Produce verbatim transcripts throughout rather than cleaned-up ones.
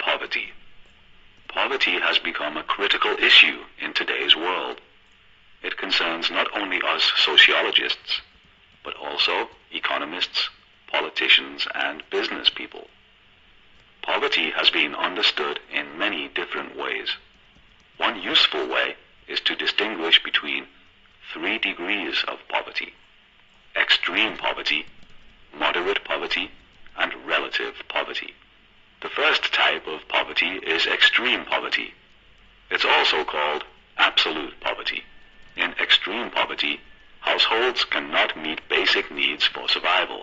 poverty. Poverty has become a critical issue in today's world. It concerns not only us sociologists, but also economists, politicians, and business people. Poverty has been understood in many different ways. One useful way is to distinguish between three degrees of poverty: extreme poverty, moderate poverty, and relative poverty. The first type of poverty is extreme poverty. It's also called absolute poverty. In extreme poverty, households cannot meet basic needs for survival.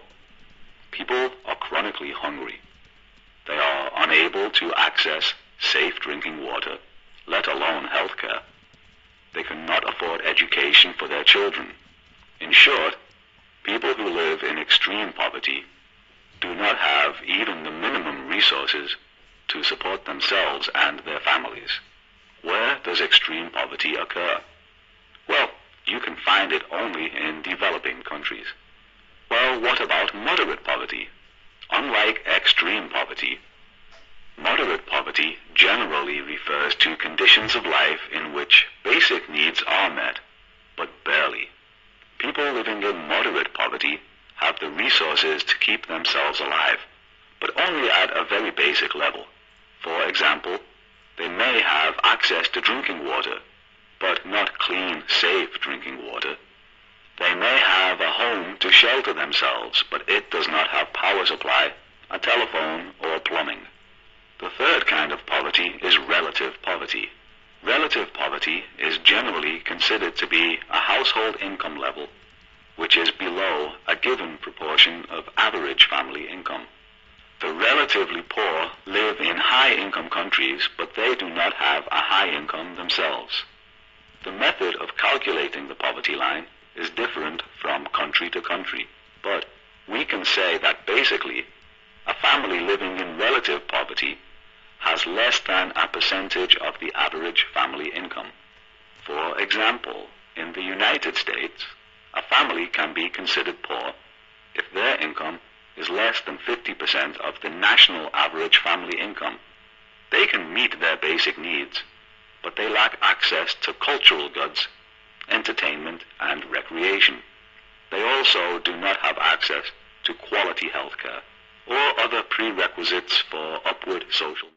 People are chronically hungry. They are unable to access safe drinking water, let alone health care. They cannot afford education for their children. In short, people who live in extreme poverty do not have even the minimum resources to support themselves and their families. Where does extreme poverty occur? Well, you can find it only in developing countries. Well, what about moderate poverty? Unlike extreme poverty, moderate poverty generally refers to conditions of life in which basic needs are met, but barely. People living in moderate poverty have the resources to keep themselves alive, but only at a very basic level. For example, they may have access to drinking water, but not clean, safe drinking water. They may have a home to shelter themselves, but it does not have power supply, a telephone, or plumbing. The third kind of poverty is relative poverty. Relative poverty is generally considered to be a household income level which is below a given proportion of average family income. The relatively poor live in high-income countries, but they do not have a high income themselves. The method of calculating the poverty line is different from country to country, but we can say that basically a family living in relative poverty has less than a percentage of the average family income. For example, in the United States, a family can be considered poor if their income is less than fifty percent of the national average family income. They can meet their basic needs, but they lack access to cultural goods, entertainment, and recreation. They also do not have access to quality health care or other prerequisites for upward social.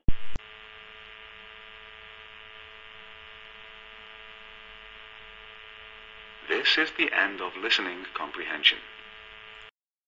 This is the end of listening comprehension.